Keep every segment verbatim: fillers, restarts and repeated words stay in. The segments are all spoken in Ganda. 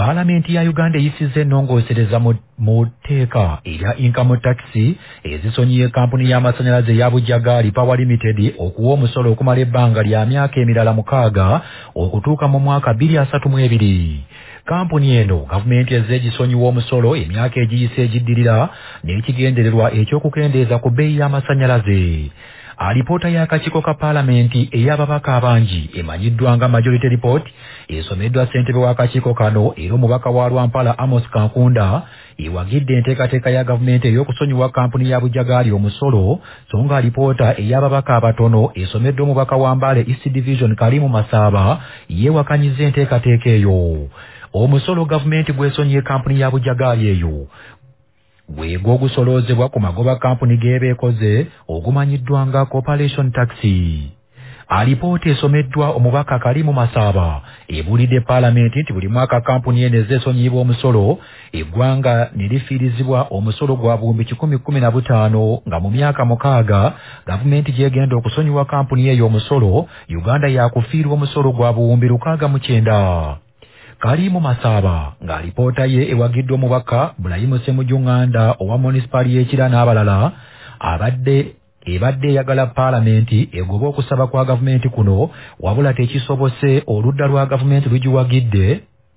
Palamenti ya Uganda yisize ennongoosereza mu tteeka erya income tax ezisonyiye kampuni y'amasanyalaze ya Bujagali Power Limited okuwa omusolo okumala ebbanga lya myaka emirala mukaaga okutuuka mu mwaka bbiri asatu mu ebiri. Kampuni eno gavumenti ezze gisonyiwa omusolo emyaka egiyise egiddirira n'ekigendererwa ekyokukendeeza ku bbeeyi y'amasanyalaze. Alipoota y'akakiiko ka Paalamenti ey'ababaka abangi emanyiddwa nga Majority Report esomeddwa ssentebe w'akakiiko kano era omubaka wa Lwampala Amos Kankunda ewagidde enteekateeka ya gavumenti ey'okusonyiwa kampuni ya Bujagali omusolo so nga alipoota ey'ababaka abatono esomeddwa omubaka wa Mbale East Division Kalimu Masaaba yeewakanyizza enteekateeka eyo. Omusolo gavumenti gwesonyiye kampuni ya Bujagali eyo gwego ogusoloozebwa ku magoba kampuni g'eba ekoze ogumanyiddwa nga corporation tax. Alipoota esomeddwa omubaka Kalimu Masaaba ebuulidde Paalamenti nti buli mwaka kampuni eno ezze esonyiyibwa omusolo eggwanga ne lifiirizibwa omusolo gwa buwumbi kikumi kkumi na butaano nga mu myaka mukaaga gavumenti gyegenda okusonyiwa kampuni eyo omusolo Uganda yakufiirwa omusolo gwa buwumbi lukaaga mu kyenda. Kalimu Masaaba nga alipoota ye ewagiddwa omubaka Bulayimu Ssemujjunganda owa munisipali y'Ekira n'abalala abadde ebadde eyagala Paalamenti egoba okusaba kwa gavumenti kuno wabula tekisobose oludda lwa gavumenti lugiwagidde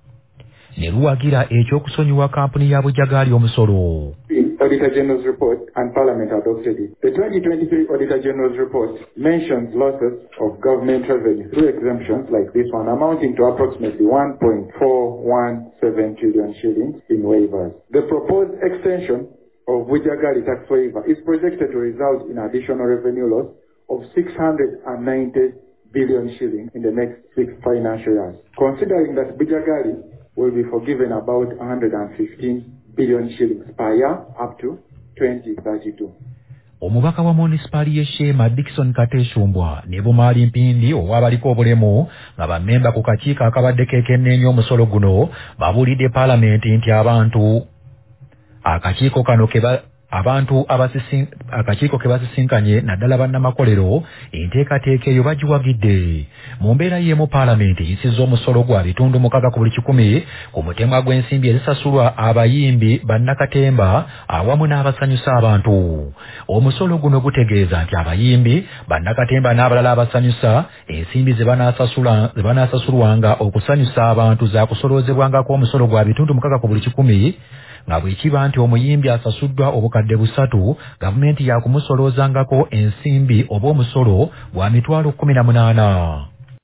ne luwagira ekyokusonyiwa kampuni ya Bujagali omusolo. Auditor General's report and Parliament adopted it. The twenty twenty-three Auditor General's report mentions losses of government revenue through exemptions like this one amounting to approximately one point four one seven trillion shillings in waivers. The proposed extension of Bujagali tax waiver is projected to result in additional revenue loss of six hundred ninety billion shillings in the next six financial years. Considering that Bujagali will be forgiven about one hundred fifteen billion shillings per year up to twenty thirty-two. Omubaka wa munisipali y'Eshema Dickson Kateshumbwa ne Bumaali Mpindi ow'abaliko obulemu nga bammemba ku kakiiko akabadde keekenneenya omusolo guno babuulidde Paalamenti nti abantu akakiiko kano keba abantu abasisin akakiiko ke basisinkanye naddala bannamakolero enteekateeka eyo bagiwagidde. Mu mbeera y'emu Paalamenti eyisizza omusolo gwa bitundu mukaaga ku buli kikumi ku mutemwa gw'ensimbi ezisasulwa abayimbi bannakatemba awamu n'abasanyusa abantu. Omusolo guno gutegeeza nti abayimbi bannakatemba n'abalala abasanyusa ensimbi ze banaasasula ze banaasasulwanga okusanyusa abantu zaakusoloozebwangako omusolo gwa bitundu mukaaga ku buli kikumi nga bwe kiba nti omuyimbi asasuddwa obukadde busatu gavumenti yakumusolozangako ensimbi oba omusolo gwa mitwalo kkumi na munaana.